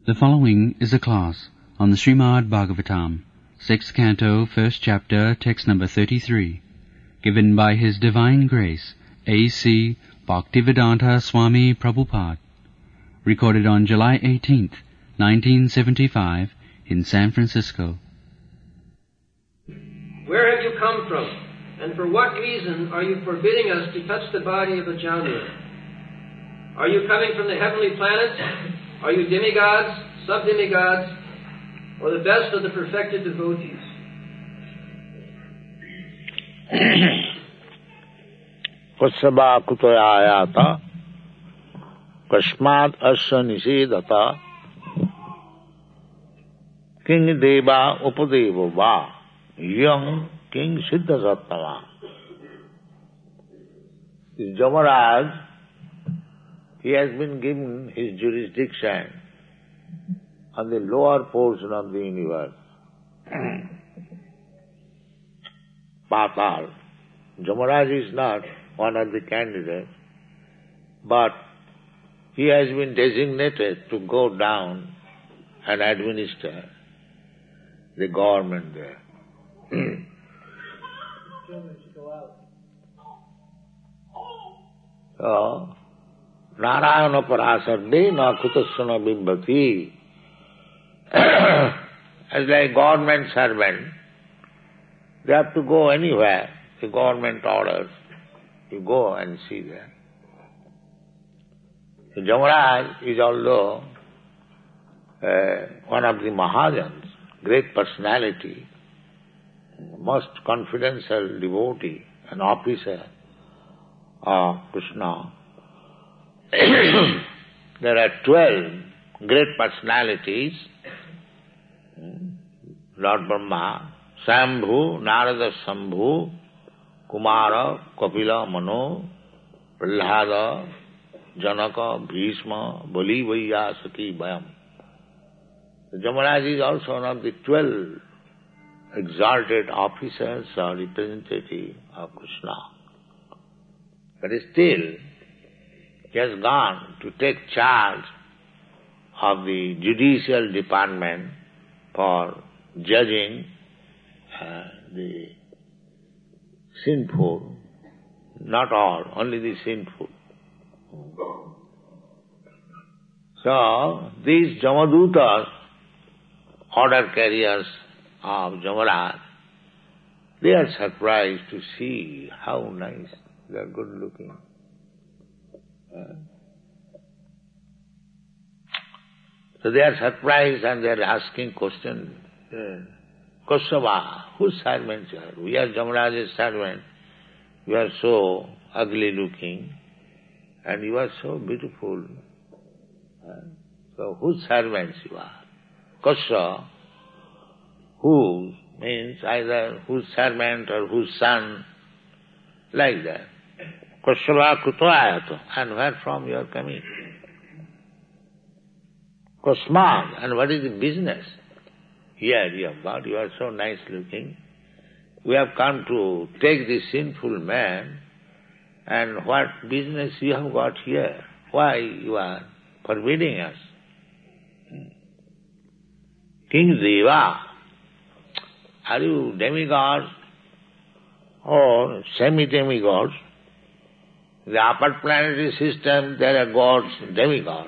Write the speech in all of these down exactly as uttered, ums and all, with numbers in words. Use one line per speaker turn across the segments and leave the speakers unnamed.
The following is a class on the Srimad Bhagavatam, sixth canto, first chapter, text number thirty-three, given by His Divine Grace, A C Bhaktivedanta Swami Prabhupada, recorded on July eighteenth, nineteen seventy-five, in San Francisco.
Where have you come from, and for what reason are you forbidding us to touch the body of a Janu? Are you coming from the heavenly planets? Are you demigods, sub-demigods, or the best of the perfected devotees?
Kasaba kutayayata kasmat asya nisedata king deva upadeva va young king siddhasattama. This Jamaraj, he has been given his jurisdiction on the lower portion of the universe. Patal. Jamaraj is not one of the candidates, but he has been designated to go down and administer the government there. So, Narayana Parasarde na kutasana bimbhati. As like government servant, they have to go anywhere. The government orders, you go and see there. So Jamaraj is although uh, one of the Mahajans, great personality, most confidential devotee, an officer of Krishna. There are twelve great personalities. Lord Brahma, Sambhu, Narada Sambhu, Kumara, Kapila, Mano, Prahlada, Janaka, Bhishma, Bali, Vaiyasaki, Bayam. The Jamaraj is also one of the twelve exalted officers or representative of Krishna. But still, he has gone to take charge of the judicial department for judging uh, the sinful, not all, only the sinful. So, these Jamadutas, order carriers of Jamaraj, they are surprised to see how nice, they are good looking. Uh, so they are surprised and they are asking questions. Uh, Kosava, whose servants you are? We are Jamaraj's servant. You are so ugly looking and you are so beautiful. Uh, so whose servants you are? Kosa, who means either whose servant or whose son, like that. Kosava kuto ayato, and where from you are coming? Kosmad, and what is the business? Here you have got, you are so nice looking. We have come to take this sinful man, and what business you have got here? Why you are forbidding us? King Deva, are you demigods or semi-demigods? The upper planetary system, there are gods, demigods.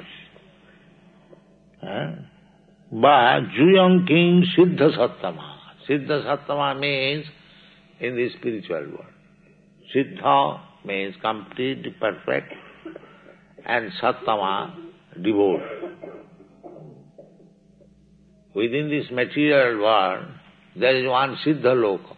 Huh? But Juyang King Siddha Sattama. Siddha Sattama means in the spiritual world. Siddha means complete, perfect, and Sattama, devout. Within this material world, there is one Siddha Loka.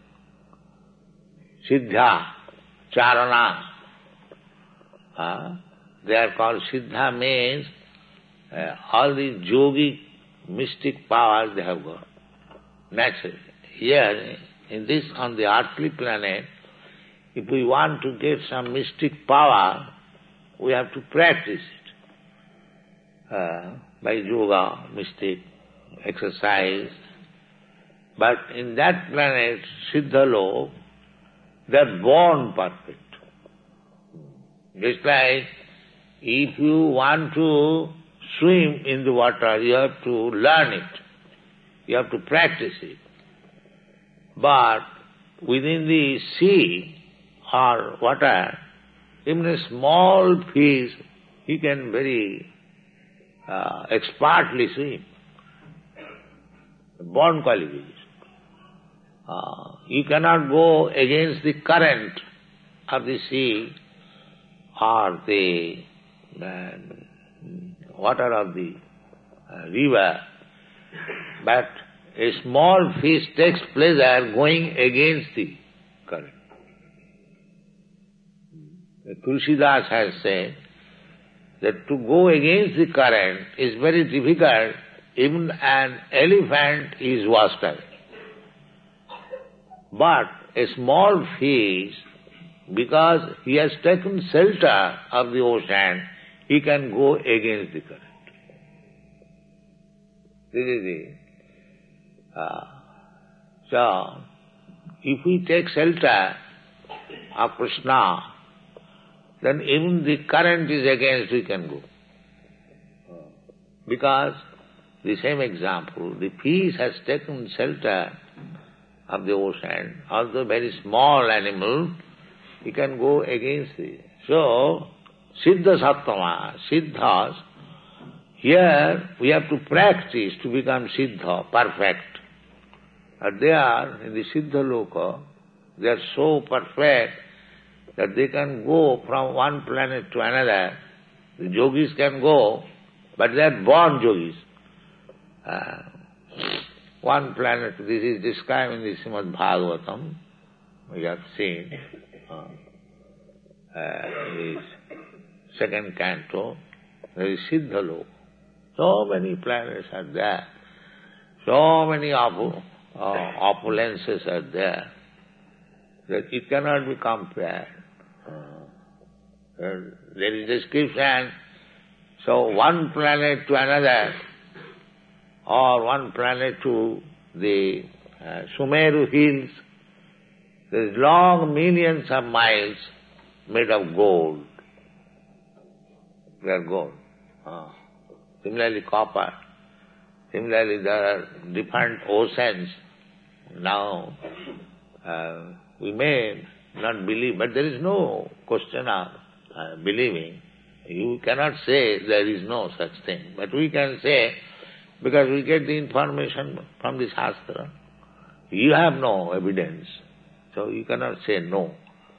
Siddha, Charana. Uh, they are called Siddha means uh, all these yogic, mystic powers they have got. Naturally. Here, in this, on the earthly planet, if we want to get some mystic power, we have to practice it. Uh, by yoga, mystic, exercise. But in that planet, Siddha Lok, they are born perfect. Just like if you want to swim in the water, you have to learn it. You have to practice it. But within the sea or water, even a small fish, he can very uh, expertly swim. Born qualification. Uh, you cannot go against the current of the sea or the uh, water of the uh, river, but a small fish takes pleasure going against the current. Tulsidas has said that to go against the current is very difficult. Even an elephant is washed away. But a small fish, because he has taken shelter of the ocean, he can go against the current. This is the... Uh, so, if we take shelter of Krishna, then even the current is against, we can go. Because the same example, the fish has taken shelter of the ocean, although very small animal, he can go against it. So, Siddha Sattva, Siddhas, here we have to practice to become Siddha, perfect. And they are, in the Siddha Loka, they are so perfect that they can go from one planet to another. The yogis can go, but they are born yogis. Uh, one planet, this is described in the Srimad Bhagavatam, we have seen, uh, uh, in the second canto, there is Siddha Loka. So many planets are there, so many opul- uh, opulences are there, that it cannot be compared. Uh, there is description, so one planet to another, or one planet to the uh, Sumeru hills, there is long millions of miles made of gold. They are gold. Uh, similarly copper. Similarly there are different oceans. Now uh, we may not believe, but there is no question of uh, believing. You cannot say there is no such thing, but we can say, because we get the information from the Shastra. You have no evidence, so you cannot say no.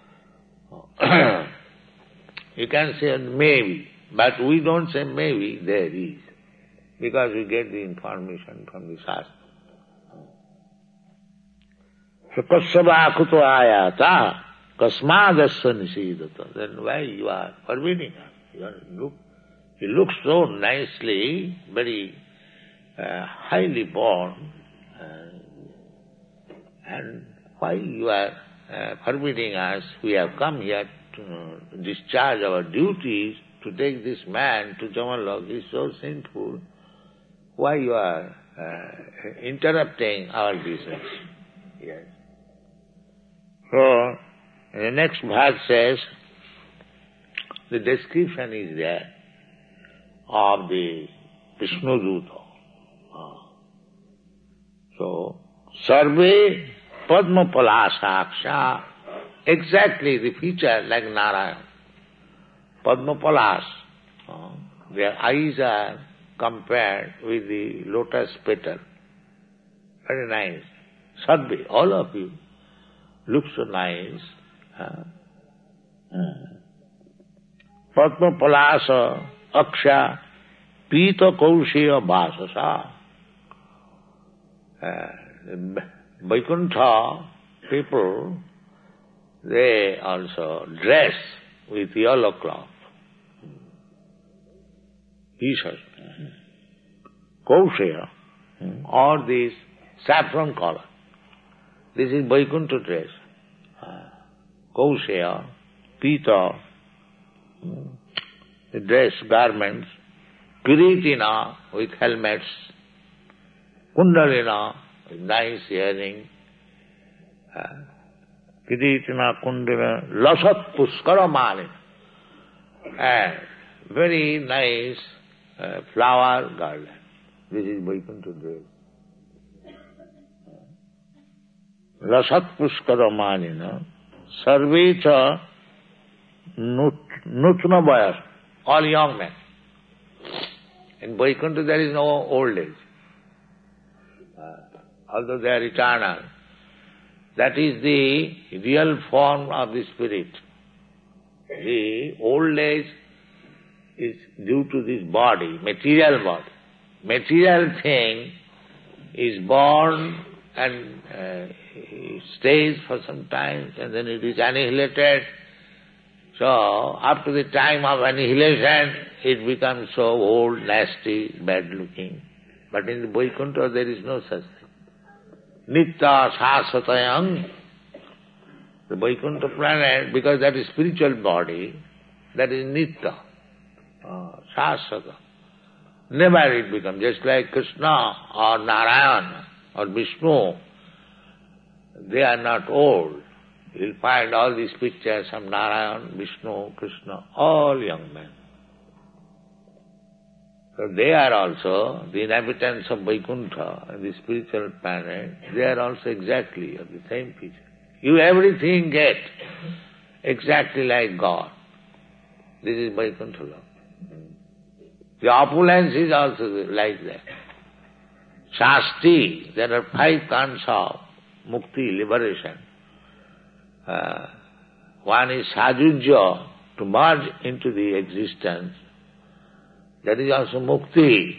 You can say maybe, but we don't say maybe, there is, because we get the information from the Shastra. So, kasyava kuto ayata, kasmadasya nisidata. Then why you are forbidding us? You are, look, you look so nicely, very Uh, highly born, uh, and why you are uh, forbidding us? We have come here to uh, discharge our duties, to take this man to Jamalok. He is so sinful. Why you are uh, interrupting our business? Yes. So, the next verse says, the description is there of the Vishnu Duta. So, Sarve Padma Palasaksha, exactly the feature like Narayan. Padma Palas, uh, their eyes are compared with the lotus petal. Very nice. Sarve, all of you, look so nice. Uh, uh. Padma Palasa Aksha Pita Kausheya Bhasasa. Uh, Vaikuntha people, they also dress with yellow cloth. He says, Kausheya, or this saffron color. This is Vaikuntha dress. Uh, Kausheya, Pita, the dress, garments, Kiritina with helmets, Kundalina with nice earring, uh, Kiritina, Kundalina, Lasat Puskara Malin, and very nice uh, flower garland. This is Vaikuntha Deva. Rasat puskara manina sarve cha nutna bayas, all young men. In Vaikuntha there is no old age. Uh, although they are eternal. That is the real form of the spirit. The old age is due to this body, material body. Material thing is born and uh, stays for some time and then it is annihilated. So, up to the time of annihilation, it becomes so old, nasty, bad looking. But in the Vaikuntha there is no such thing. Nitya Sasatayam. The Vaikuntha planet, because that is spiritual body, that is Nitya, uh, Sasata. Never it becomes, just like Krishna or Narayana or Vishnu, they are not old. You'll find all these pictures of Narayana, Vishnu, Krishna, all young men. So they are also, the inhabitants of Vaikuntha, the spiritual planet, they are also exactly of the same feature. You everything get exactly like God. This is Vaikuntha love. The opulence is also like that. Shasti, there are five kinds of mukti, liberation. Uh, one is sajujya, to merge into the existence. That is also mukti.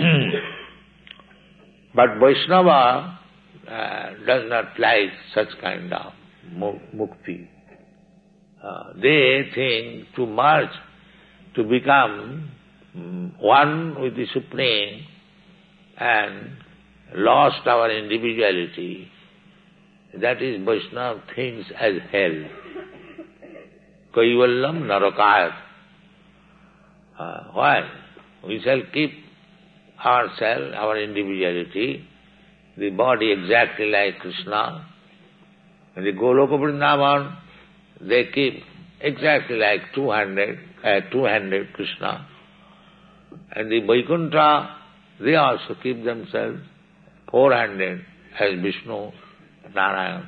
But Vaishnava uh, does not like such kind of mukti. Uh, they think to merge, to become um, one with the Supreme and lost our individuality, that is Vaishnava thinks as hell. Kaivallam narakayat. Uh, why? We shall keep ourselves, our individuality, the body exactly like Krishna. And the Goloka Vrindavan, they keep exactly like two-handed, uh, two-handed Krishna. And the Vaikuntha, they also keep themselves four-handed as Vishnu, Narayana.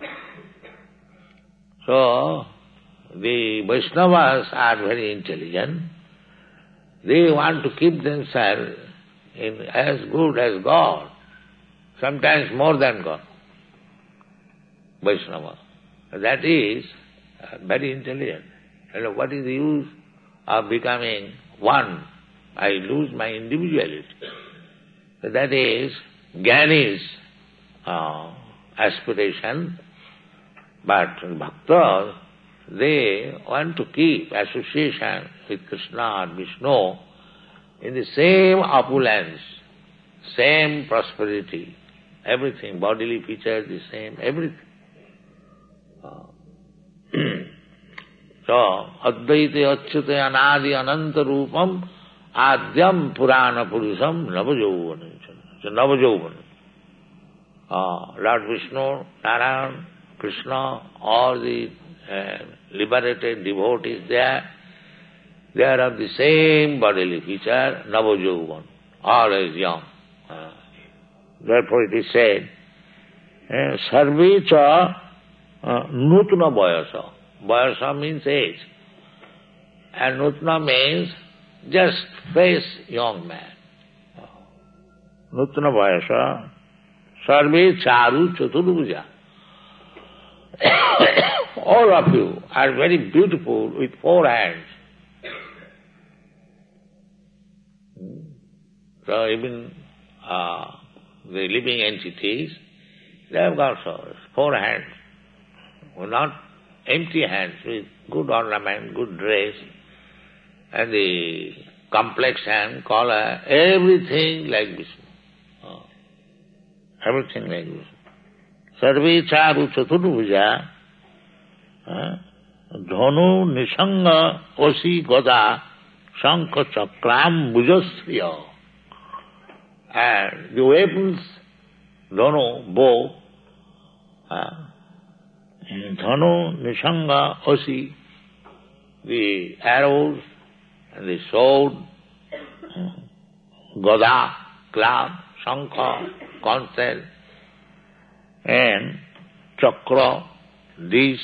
So, the Vaishnavas are very intelligent. They want to keep themselves in as good as God, sometimes more than God. Vaishnava. That is uh, very intelligent. You know, what is the use of becoming one? I lose my individuality. So that is Jnani's uh, aspiration, but Bhaktas, they want to keep association with Krishna or Vishnu in the same opulence, same prosperity, everything, bodily features the same, everything. Uh, so, Advaite Achyute Anadi Ananta Rupam Adyam Purana Purusham Navajovana. So, Navajovana. Uh, Lord Vishnu, Narayan, Krishna, all the uh, liberated devotees there, they are of the same bodily feature, Navajovan, always young. Uh, therefore it is said, Sarve cha nutna bayasa. Bayasa means age. And nutna means just fresh young man. Nutna bayasa. Sarve charu chaturbuja. All of you are very beautiful with four hands. So even uh, the living entities, they have got four hands. Not empty hands, with good ornament, good dress, and the complexion, color, everything like this. Oh. Everything like this. Sarve charu chaturbuja, dhanu nisanga osi goda shankha chakram bujasriya. And the weapons, dhanu, bow, uh, dhanu nishanga osi, the arrows and the sword, uh, Gada, club, Shankha, conch shell, and Chakra, these,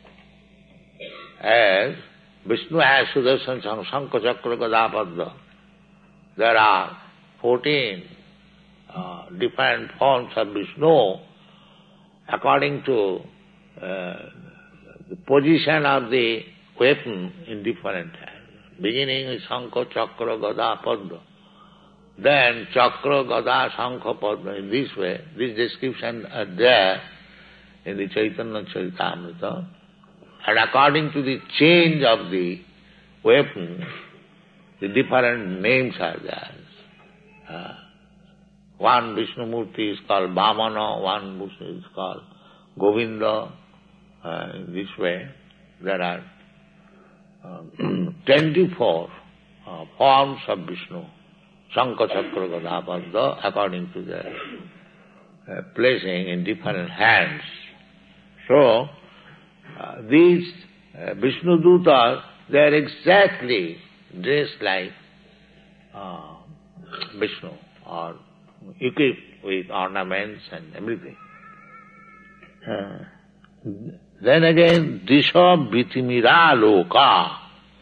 as Vishnu has Sudarshan Shankha, Chakra, Gada, Padma. There are fourteen uh, different forms of Vishnu according to uh, the position of the weapon in different hands. Beginning with Shankha, Chakra, Gada, Padma. Then Chakra, Gada, Shankha, Padma. In this way, this description are there in the Chaitanya Charitamrita. And according to the change of the weapon, the different names are there. Uh, one Vishnu Murti is called Vamana, one Vishnu is called Govinda. Uh, in this way, there are uh, twenty-four uh, forms of Vishnu, Shankha, Chakra, Gada, Padma, according to their uh, placing in different hands. So, uh, these uh, Vishnu Dutas, they are exactly dressed like uh, Vishnu, or equipped with ornaments and everything. Uh, then again, Disha Vitimira Loka.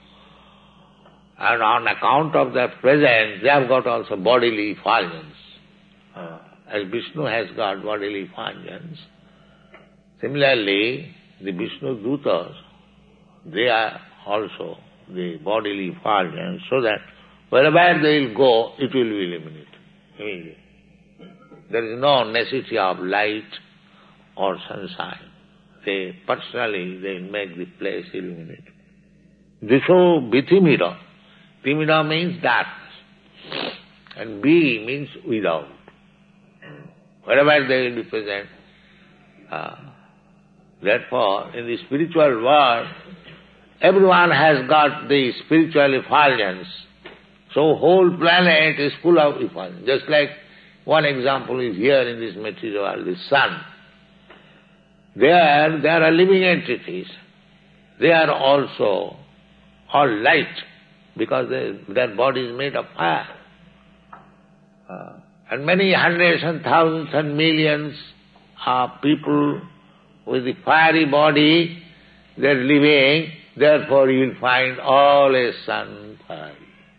And on account of their presence, they have got also bodily effulgence. Uh, as Vishnu has got bodily effulgence, similarly, the Vishnu Dutas, they are also the bodily effulgence, so that wherever they will go, it will be illuminated immediately. There is no necessity of light or sunshine. They personally, they make the place illuminated. Disho Vitimira. Timira means darkness, and B means without. Wherever they will be present. Uh, therefore, in the spiritual world, everyone has got the spiritual effulgence. So whole planet is full of effulgence. Just like one example is here in this material world, the sun. There, there are living entities. They are also all light, because they, their body is made of fire. Uh, and many hundreds and thousands and millions of people with the fiery body, they are living, therefore you will find all a sun fire.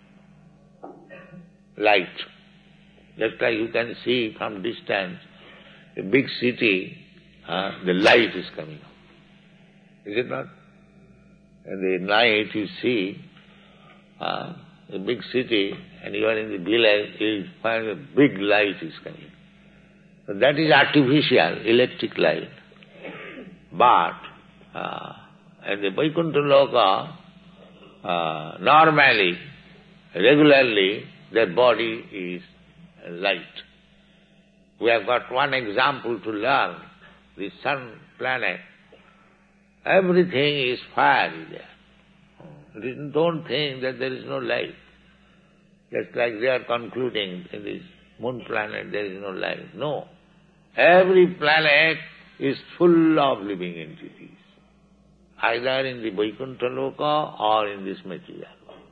Light. Just like you can see from distance, a big city, uh, the light is coming up. Is it not? In the night you see uh, a big city, and you are in the village, you find a big light is coming. So that is artificial, electric light. But uh, at the Vaikuntha Loka, uh, normally, regularly, their body is light. We have got one example to learn. The sun planet, everything is fiery there. Don't think that there is no light. Just like they are concluding in this moon planet there is no light. No. Every planet is full of living entities, either in the Vaikuntha Loka or in this material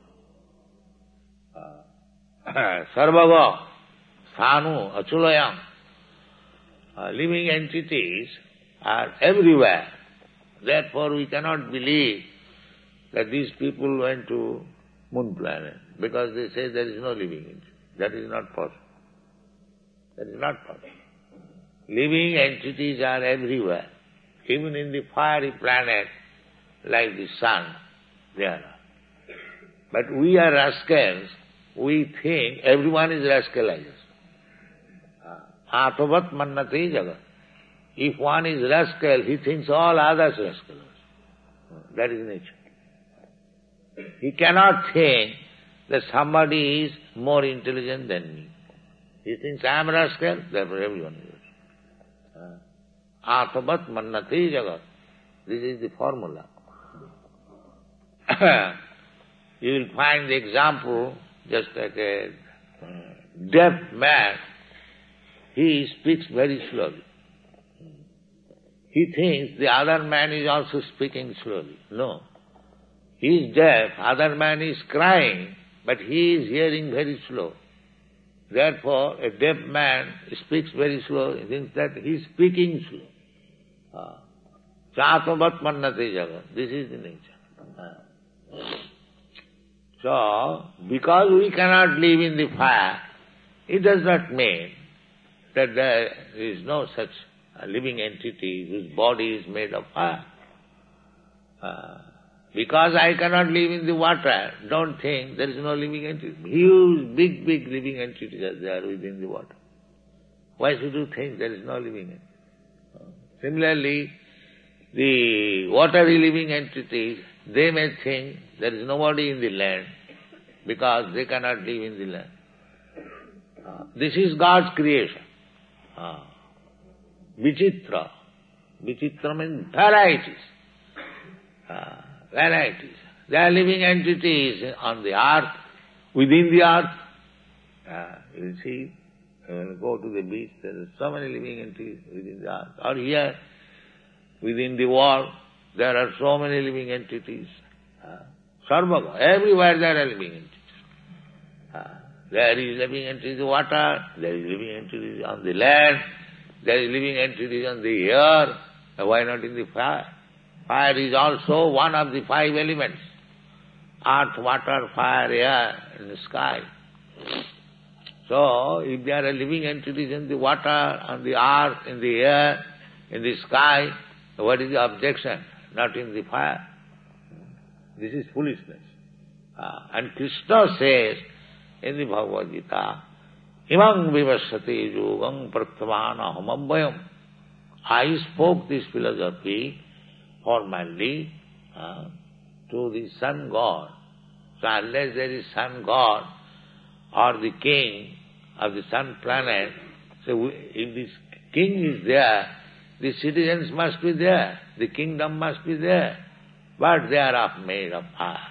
world. Uh, Sarvava, Sanu, Achulayam, uh, living entities are everywhere. Therefore we cannot believe that these people went to moon planet, because they say there is no living entity. That is not possible. That is not possible. Living entities are everywhere. Even in the fiery planet, like the sun, they are. But we are rascals. We think everyone is rascal like us. Atavat mannati jagat. If one is rascal, he thinks all others rascals. That is nature. He cannot think that somebody is more intelligent than me. He thinks I am a rascal, therefore everyone is rascal. Atavat mannati jagat. This is the formula. You will find the example just like a deaf man. He speaks very slowly. He thinks the other man is also speaking slowly. No. He is deaf, other man is crying, but he is hearing very slow. Therefore, a deaf man speaks very slow, he thinks that he is speaking slow. Chatmavat mannate jagat. This is the nature. So, because we cannot live in the fire, it does not mean that there is no such living entity whose body is made of fire. Uh, because I cannot live in the water, don't think there is no living entity. Huge, big, big living entities are there within the water. Why should you think there is no living entity? Uh, similarly, the watery living entities, they may think there is nobody in the land because they cannot live in the land. Uh, this is God's creation. Uh, Vichitra. Vichitra means varieties. Uh, varieties. There are living entities on the earth, within the earth. Uh, you will see, when you go to the beach, there are so many living entities within the earth. Or here, within the wall, there are so many living entities. Uh, Sarvaga, everywhere there are living entities. Uh, there is living entities in the water, there is living entities on the land, there is living entities on the air. Why not in the fire? Fire is also one of the five elements. Earth, water, fire, air, and the sky. So, if there are living entities in the water, on the earth, in the air, in the sky, what is the objection? Not in the fire. This is foolishness. Uh, and Krishna says in the Bhagavad Gita, Imang vivasate yogam prathamana hamabhayam. I spoke this philosophy formally uh, to the sun god. So unless there is sun god or the king of the sun planet, so we, if this king is there, the citizens must be there, the kingdom must be there, but they are of made of fire.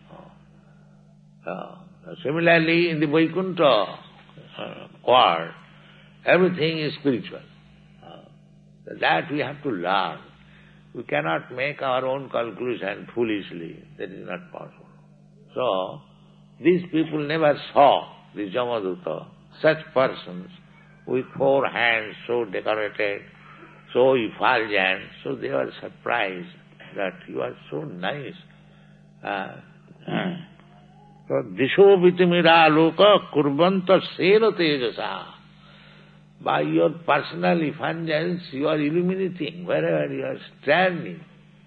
Uh, similarly, in the Vaikuntha uh, world, everything is spiritual. Uh, that we have to learn. We cannot make our own conclusion foolishly. That is not possible. So, these people never saw the Jamaduta, such persons with four hands so decorated, so effulgent, so they were surprised that you are so nice. Uh, so, Disho vitimira loka kurbanta sena tejasa. By your personal effulgence, you are illuminating wherever you are standing.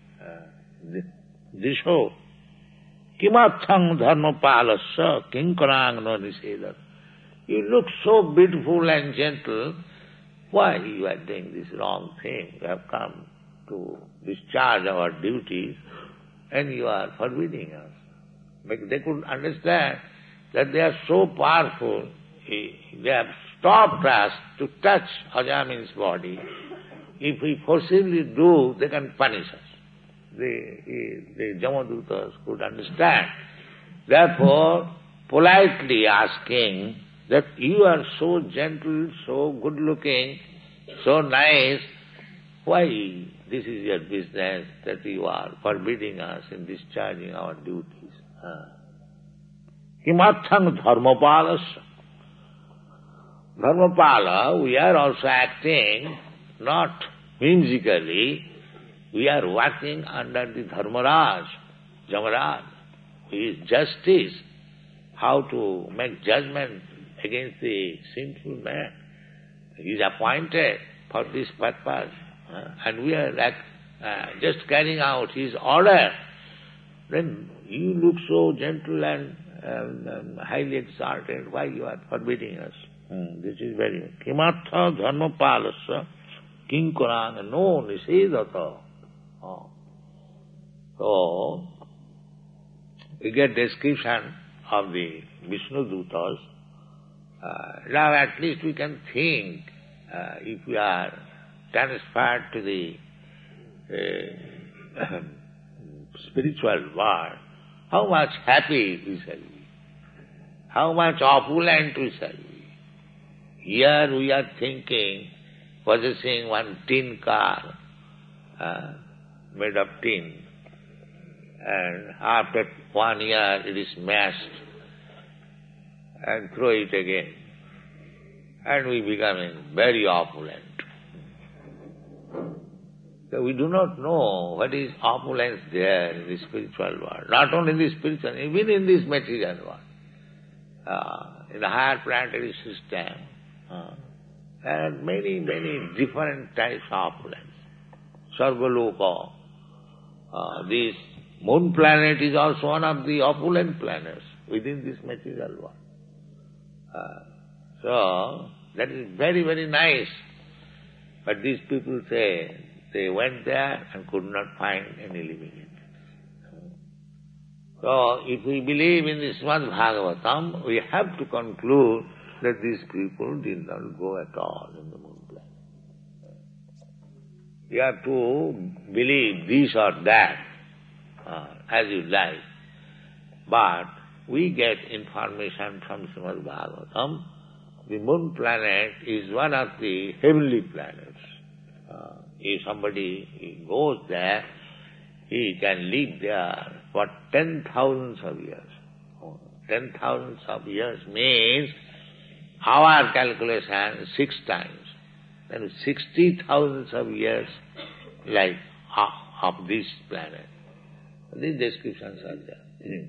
Disho kimathang dharmapalasya kinkarang no nisedat. You look so beautiful and gentle. Why you are doing this wrong thing? You have come to discharge our duties and you are forbidding us. But they could understand that they are so powerful, they have stopped us to touch Ajamin's body. If we forcibly do, they can punish us. The, the Jamadutas could understand. Therefore, politely asking that you are so gentle, so good-looking, so nice, why this is your business that you are forbidding us in discharging our duties? Kimathang dharmapalasya. Dharmapala, we are also acting not whimsically, we are working under the Dharmaraj, Jamaraj, who is justice, how to make judgment against the sinful man. He is appointed for this purpose, uh, and we are like, uh, just carrying out his order. Then you look so gentle and um, um, highly exalted, why you are forbidding us? Hmm, this is very... Kimatha dharmapalasya kinkarang no nisedata. Oh. So, we get description of the Vishnu Dutas. Uh, now at least we can think, uh, if we are transferred to the uh, spiritual world, how much happy we shall be, how much opulent we shall be. Here we are thinking, possessing one tin car, uh, made of tin, and after one year it is smashed, and throw it again. and we becoming very opulent. So we do not know what is opulence there in the spiritual world. Not only in the spiritual, even in this material world. Uh, in the higher planetary system, uh, there are many, many different types of opulence. Sargaloka, uh, this moon planet is also one of the opulent planets within this material world. Uh, so, that is very, very nice. But these people say, they went there and could not find any living entity. So, if we believe in the Srimad Bhagavatam, we have to conclude that these people did not go at all in the moon planet. You have to believe this or that, uh, as you like. But we get information from Srimad Bhagavatam. The moon planet is one of the heavenly planets. Uh, if somebody goes there, he can live there for ten thousands of years. Ten thousands of years means our calculation six times. Then sixty thousands of years like of, of this planet. These descriptions are there.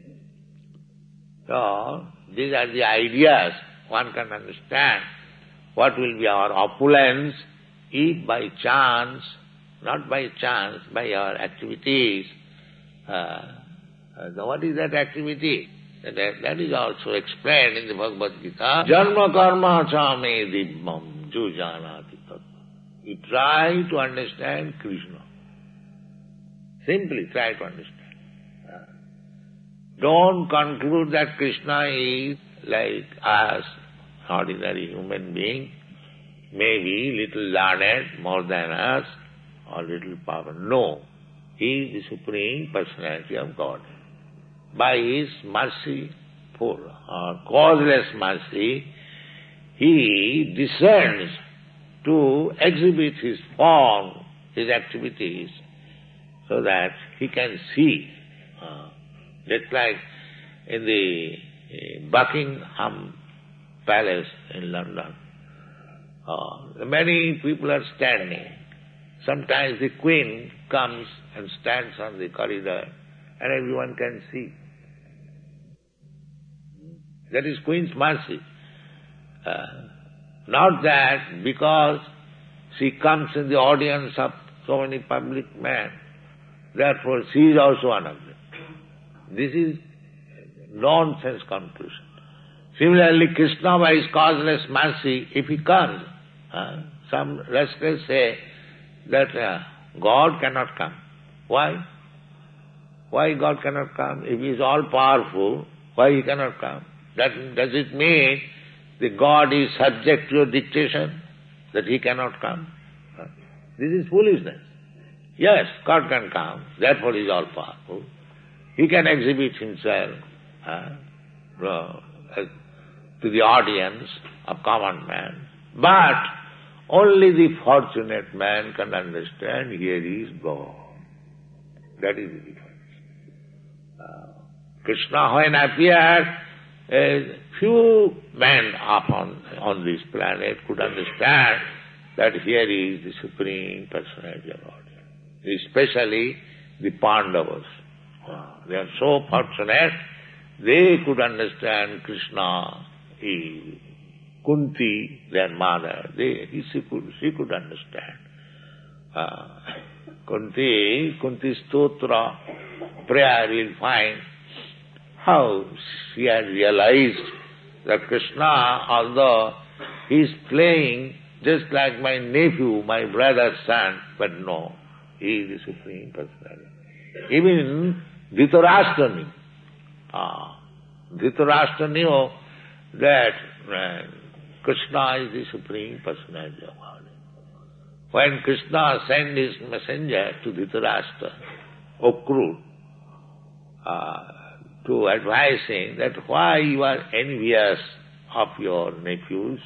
So, these are the ideas. One can understand what will be our opulence if by chance, not by chance, by our activities. Uh, uh, what is that activity? That, that is also explained in the Bhagavad Gita. Janma karma cha me dibbam jo janati tattva. You try to understand Krishna. Simply try to understand. Uh, don't conclude that Krishna is like us, ordinary human being, maybe little learned more than us, or little power. No. He is the Supreme Personality of God. By His mercy, full or causeless mercy, He discerns to exhibit His form, His activities, so that He can see. Uh, just like in the uh, Buckingham Palace in London, uh, many people are standing. Sometimes the Queen comes and stands on the corridor, and everyone can see. That is Queen's mercy. Uh, not that because she comes in the audience of so many public men, therefore she is also one of them. This is nonsense conclusion. Similarly, Krishna by His causeless mercy, if He comes, uh, some rascals say that uh, God cannot come. Why? Why God cannot come? If He is all-powerful, why He cannot come? That, does it mean that God is subject to your dictation, that He cannot come? Uh, this is foolishness. Yes, God can come, therefore He is all-powerful. He can exhibit Himself uh, uh, to the audience of common man. But only the fortunate man can understand, here is God. That is the difference. Uh, Krishna, when appeared, a few men upon on this planet could understand that here is the Supreme Personality of God. Especially the Pandavas. Uh, they are so fortunate, they could understand Krishna is Kunti, their mother. They, she, could, she could understand. Uh, Kunti, Kunti Stotra, prayer, you'll find how she had realized that Krishna, although he is playing just like my nephew, my brother's son, but no, he is the Supreme Personality. Even Dhritarashtra knew. Ah, Dhritarashtra knew that uh, Krishna is the Supreme Personality of God. When Krishna sent his messenger to Dhritarashtra, Okrut, uh, to advise him that why you are envious of your nephews,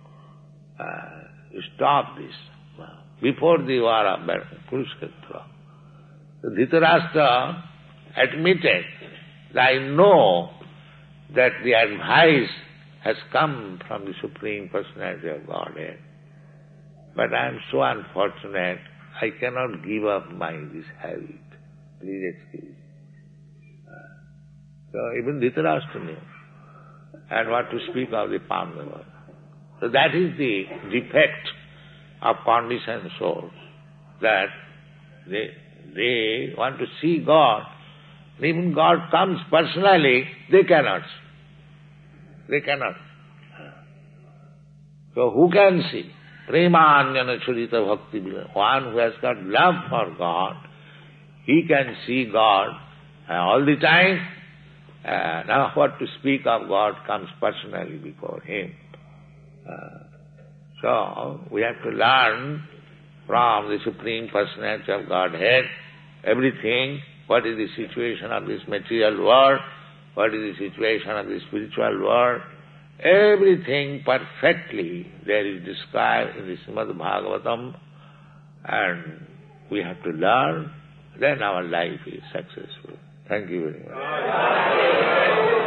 uh, stop this. Before the war of Kurukshetra, Dhritarashtra admitted that I know that the advice has come from the Supreme Personality of Godhead. But I am so unfortunate, I cannot give up my this habit. Please excuse. So even Dhritarashtra knew. And what to speak of the Pandavas. So that is the defect of conditioned souls, that they they want to see God. Even God comes personally, they cannot. They cannot. So who can see? Premanyana churita bhakti. One who has got love for God, he can see God all the time. Uh, now what to speak of God comes personally before him. Uh, so we have to learn from the Supreme Personality of Godhead everything. What is the situation of this material world? What is the situation of the spiritual world? Everything perfectly there is described in the Srimad Bhagavatam, and we have to learn, then our life is successful. Thank you very much.